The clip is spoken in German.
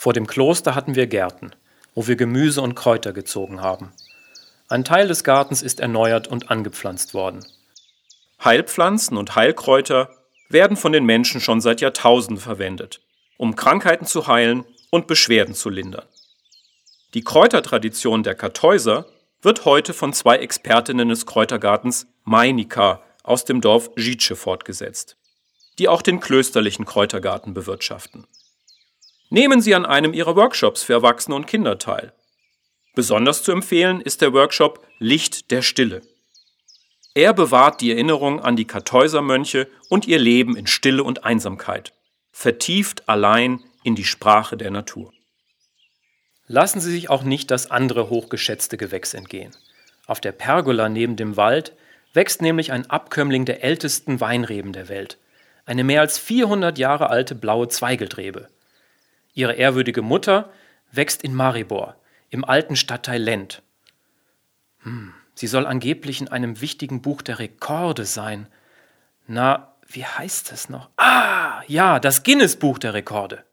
Vor dem Kloster hatten wir Gärten, wo wir Gemüse und Kräuter gezogen haben. Ein Teil des Gartens ist erneuert und angepflanzt worden. Heilpflanzen und Heilkräuter werden von den Menschen schon seit Jahrtausenden verwendet, um Krankheiten zu heilen und Beschwerden zu lindern. Die Kräutertradition der Kartäuser wird heute von 2 Expertinnen des Kräutergartens Meinika aus dem Dorf Życe fortgesetzt, die auch den klösterlichen Kräutergarten bewirtschaften. Nehmen Sie an einem ihrer Workshops für Erwachsene und Kinder teil. Besonders zu empfehlen ist der Workshop Licht der Stille. Er bewahrt die Erinnerung an die Kartäusermönche und ihr Leben in Stille und Einsamkeit, vertieft allein in die Sprache der Natur. Lassen Sie sich auch nicht das andere hochgeschätzte Gewächs entgehen. Auf der Pergola neben dem Wald wächst nämlich ein Abkömmling der ältesten Weinreben der Welt, eine mehr als 400 Jahre alte blaue Zweigeltrebe. Ihre ehrwürdige Mutter wächst in Maribor, im alten Stadtteil Lent. Sie soll angeblich in einem wichtigen Buch der Rekorde sein. Na, wie heißt es noch? Ja, das Guinness-Buch der Rekorde.